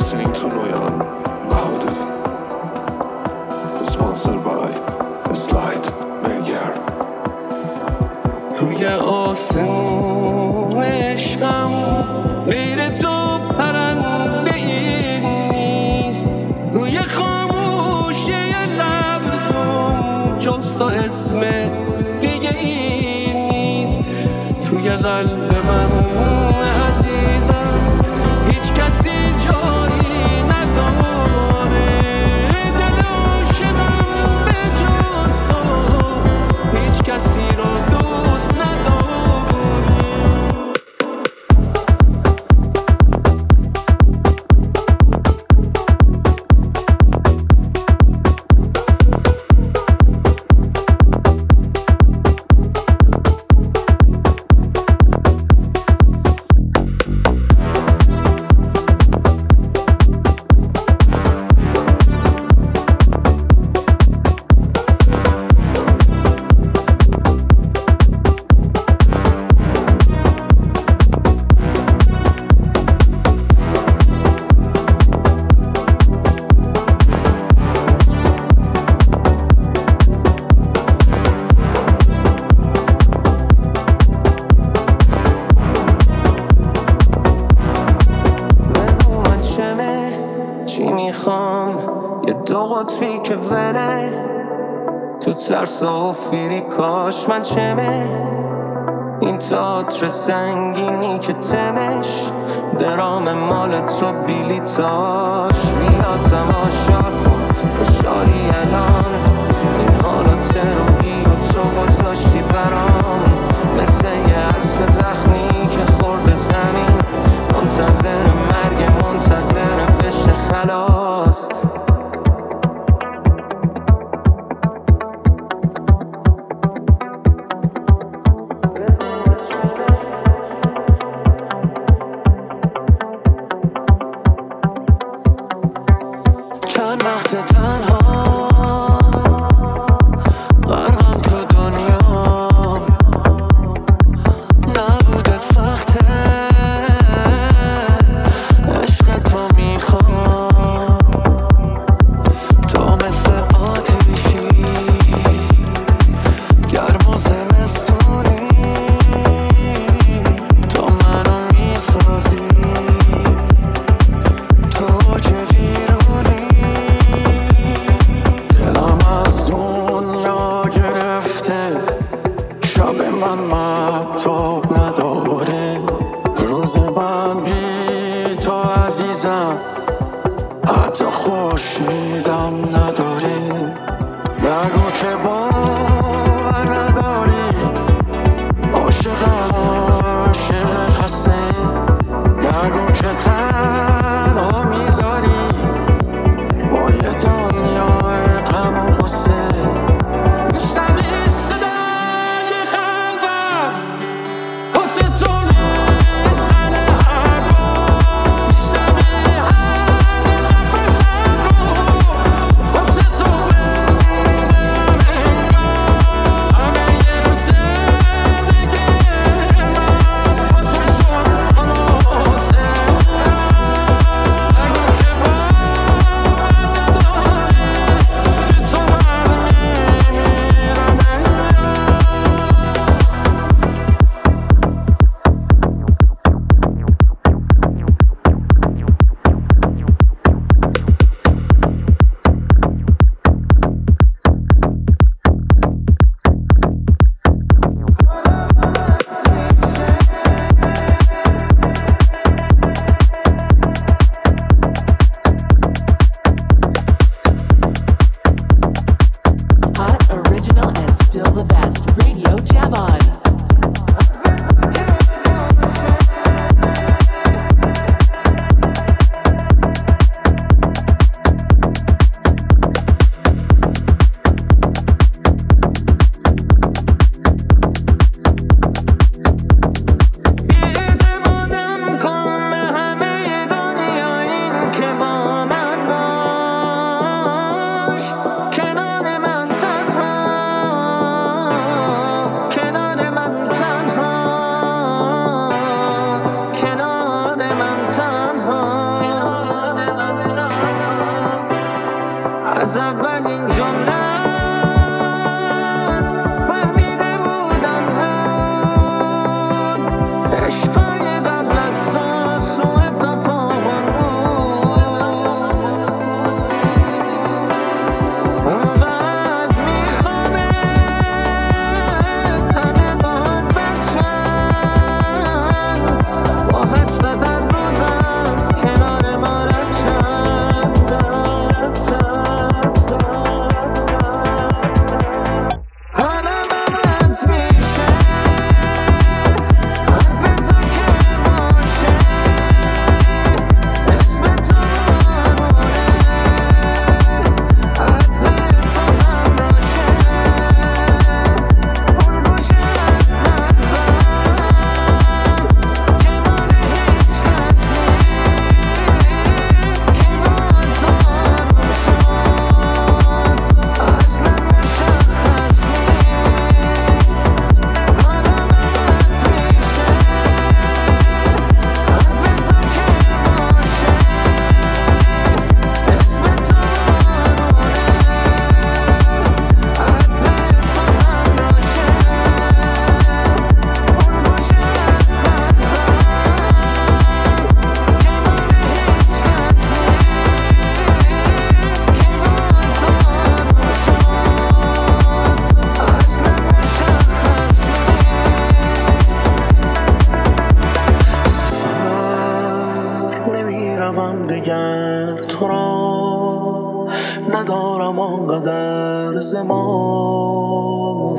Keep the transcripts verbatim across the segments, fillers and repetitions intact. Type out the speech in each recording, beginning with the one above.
listening to Noyan Bahaudari. Sponsored by Slide Burger. توی آسمون عشقم غیر تو پرنده ای نیست، روی خاموشی لبم جز تو اسم دیگه ای نیست. توی قلب من عزیزم هیچ کسی جایی نداره، دل عاشقم به جز تو هیچ کسی رو دوست نداره. یه دو قطبی که وله تو ترس و فیری، کاش من چمه این تئاتر سنگینی که تمش درام مال تو بیلیتاش. بیا تماشا کن خوشحالی الان، این حالات روحی رو تو گذاشتی برام، مثل یه اسب زخمی که خورده زمین، منتظر مرگ منتظر بشه خلاص. چند وقت تنها غرقم تو دنیا، نبوده سخته عشق تو میخوام، تو مثل آتیشی گرم و زمستونی، تو منو میسازی تو اوج ویرونی. دلم از دنیا گرفته، شب من مهتاب نداره، روز من بی تو عزیزم حتی خورشیدم نداره. نگو که باور نداری، عاشقم عاشق خسته، نگو که تنها میذاری با یه دنیای غم و غصه. میشنوی صدای قلبم واسه تو میزنه هر بار، میشنوی هر نفسم رو واسه تو زنده ام انگار، همه یه زندگی من واسه شد خلاصه. از اولین جمله فهمیده بودم زود عشقای قبل از تو سوء تفاهم بود. اونقدر میخوامه همه باهات بچن با حد زدن روز از کنار ما رد شن. حالم عوض میشه حرف تو که باشه اسم تو بارونه عطر تو هم باشه اون گوشه از قلبم که مال هیچ کس نیست که با تو آروم شد اصلا مشخص نیست. حالم عوض میشه حرف تو که باشه اسم تو بارونه عطر تو هم باشه اون گوشه از قلبم که مال هیچ کس نیست که با تو آروم شد اصلا مشخص نیست. سفر نمیروم دگر تو را ندارم آنقدر زمان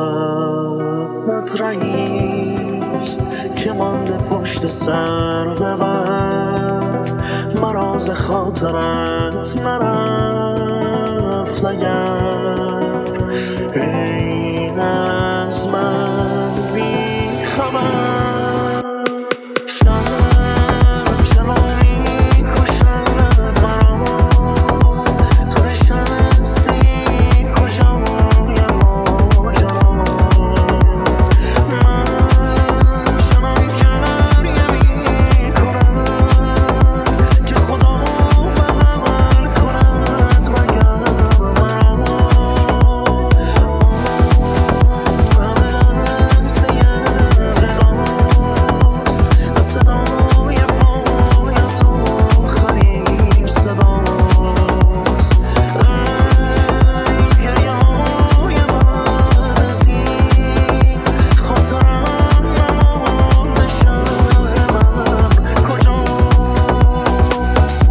فقط رئیست که مانده پشت سر ببر مراز خاطرت نرفت اگر ای از من بی خبر شب چرا میکشد مرا تو نشستی کجای ماجرا من چنان گریه میکنم که خدا بغل کند مگر مرا اون همه لحظه وداست و صدای پایت آخرین صداست ای گریه های بعد از این خاطرم نمانده شهر من کجاست.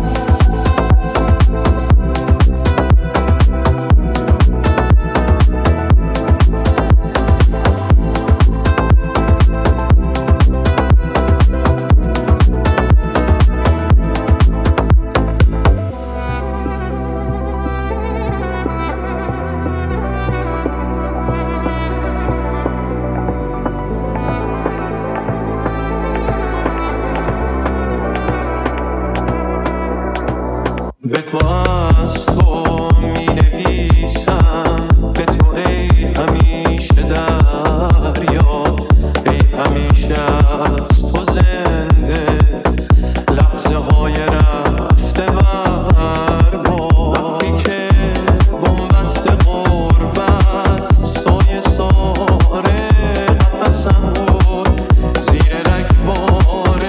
به تو از تو می نویسم به تو ای همیشه دریا ای همیشه از تو زنده لحظه های رفته بر با وقتی که بنبست غربت سایه ساره نفسم بود زیر رگبار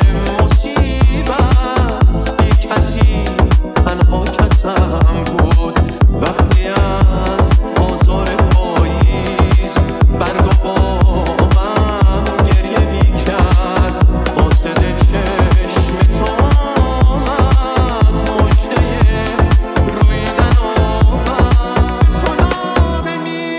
مصیبت بی کسی تنها کسم بود وقتی از آزار پاییز برگ و باغم گریه میکرد قاصد چشم تو آمد مژده رویدن آورد. تو نامه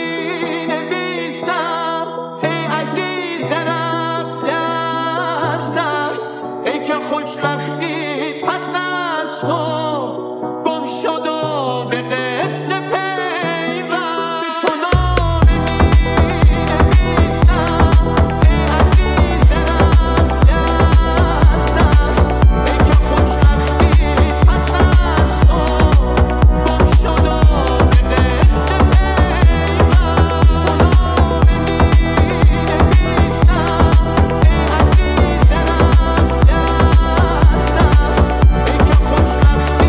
مینویسم ای عزیز رفته از دست ای که خوشبختی پس از تو گم شد و به قصه پیوند. به تو نامه مینویسم ای عزیز رفته از دست ای که خوشبختی پس از تو گم شد و به قصه پیوند. تو نامه مینویسم ای عزیز رفته از دست ای که خوشبختی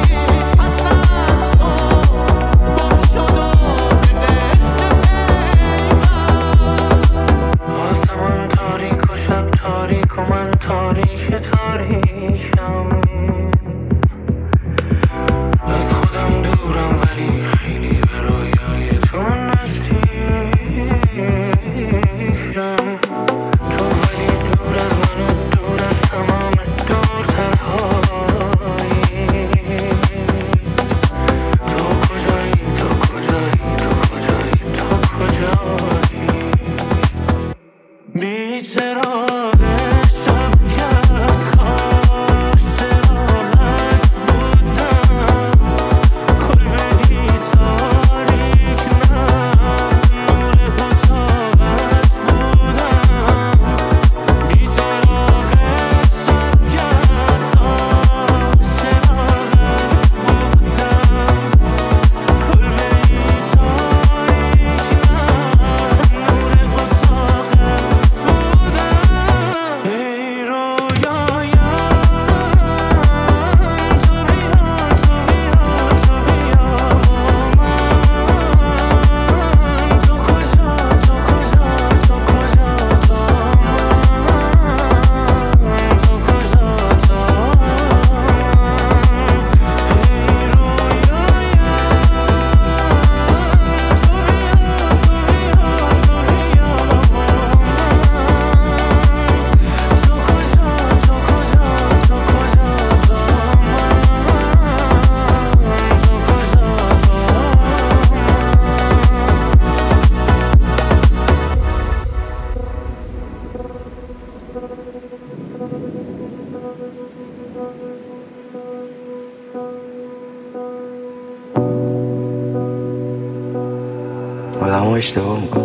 آدم ها اشتباه میکن.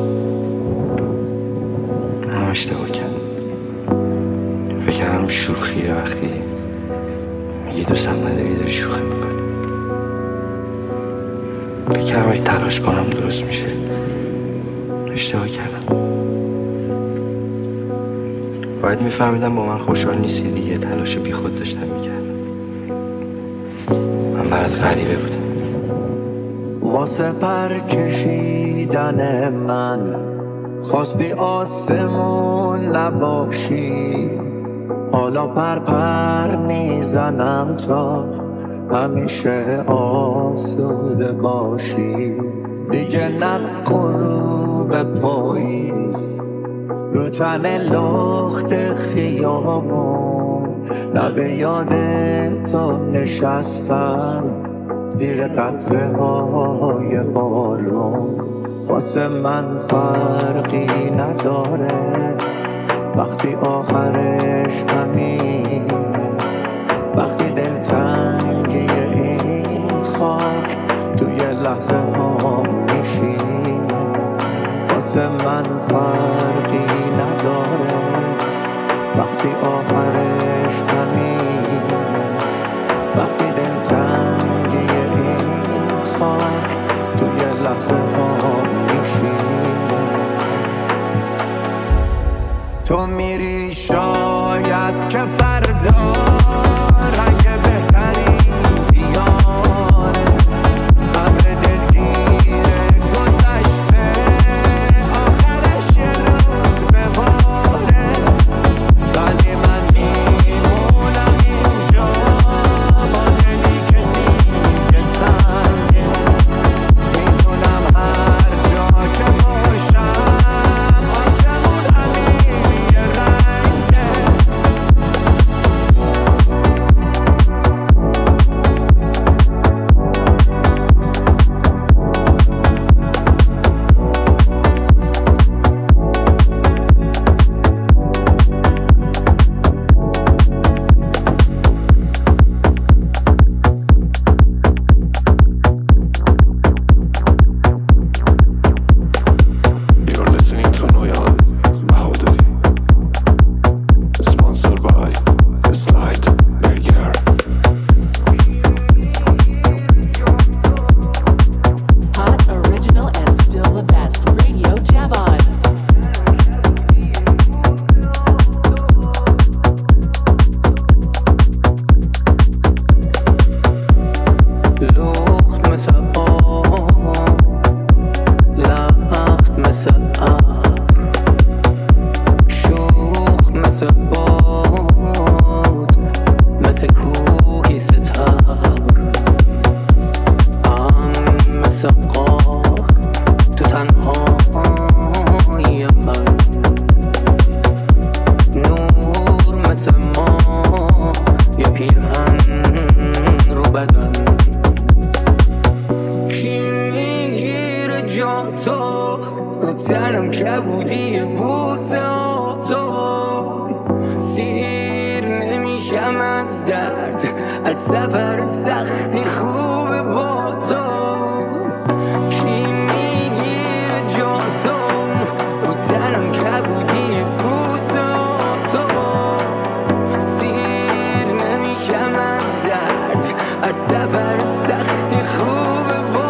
من اشتباه کردم. فکر کردم شوخیه وقتی میگی دوستم نداری داری شوخی میکنی. فکر کردم اگه تلاش کنم درست میشه. اشتباه کردم. باید میفهمیدم با من خوشحال نیستی دیگه. تلاش بی خود داشتم میکردم. من برات غریبه بودم. واسه پر کشیدن من خواستی آسمون نباشی، حالا پر پر میزنم تا همیشه آسوده باشی. دیگه نکن به پاییز رو تن لخت خیابون، نه به یاد تو نشستم زیر قطره های بارون. واسه من فرقی نداره وقتی آخرش همینه، وقتی دلتنگی این خاک توی لحظه ها میشین. واسه من فرقی نداره وقتی آخرش همینه، وقتی دلتنگی این خاک توی لحظه ها میشین. تو میری شاید که فردا رنگ بهتری بیان، ابر دلگیر گذشته آخرش یه روز بباره. ولی من میمونم اینجا با دلی که دیگه تنگه. میتونم هر جا که باشم آسمون همین یه رنگه. You're listening to Noyan Bahaudari. Sponsored by Slide Burger. Hot, original, and still the best. Radio Javad. لخت مثل آب، لخت مثل ابر، شوخ مثل باد، مثل کوهی ستبر. هم مثل قار تو تنهای من، نور مثل ماه یه پیرهن رو بدن. کی میگیره جا تو تنم که بودی بوسه تو، سیر نمیشم از درد از سفر سختی خوبه با تو. کی میگیره جا تو تنم که بودی بوسه تو، سیر نمیشم از درد از سفر سختی خوبه با